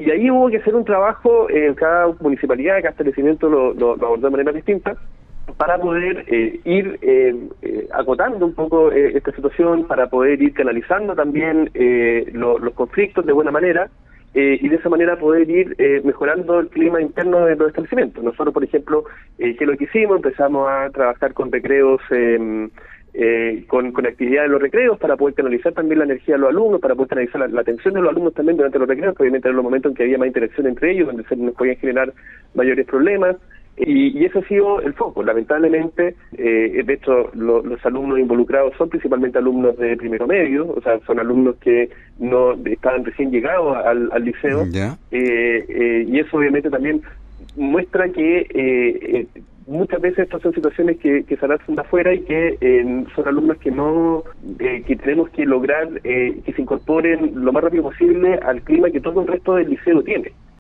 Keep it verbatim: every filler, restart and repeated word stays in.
Y ahí hubo que hacer un trabajo, en cada municipalidad, cada establecimiento lo, lo, lo abordó de manera distinta, para poder eh, ir eh, eh, acotando un poco eh, esta situación, para poder ir canalizando también eh, lo, los conflictos de buena manera, eh, y de esa manera poder ir eh, mejorando el clima interno de los establecimientos. Nosotros, por ejemplo, eh, ¿qué es lo que hicimos? Empezamos a trabajar con recreos, eh, eh, con, con actividades en los recreos, para poder canalizar también la energía de los alumnos, para poder canalizar la, la atención de los alumnos también durante los recreos, que obviamente eran los momentos en que había más interacción entre ellos, donde se nos podían generar mayores problemas. Y, y eso ha sido el foco. Lamentablemente, eh, de hecho, lo, los alumnos involucrados son principalmente alumnos de primero medio, o sea, son alumnos que no estaban recién llegados al, al liceo, ¿Ya? eh, eh, y eso obviamente también muestra que eh, eh, muchas veces estas son situaciones que, que se hacen de afuera y que eh, son alumnos que no eh, que tenemos que lograr eh, que se incorporen lo más rápido posible al clima que todo el resto del liceo tiene.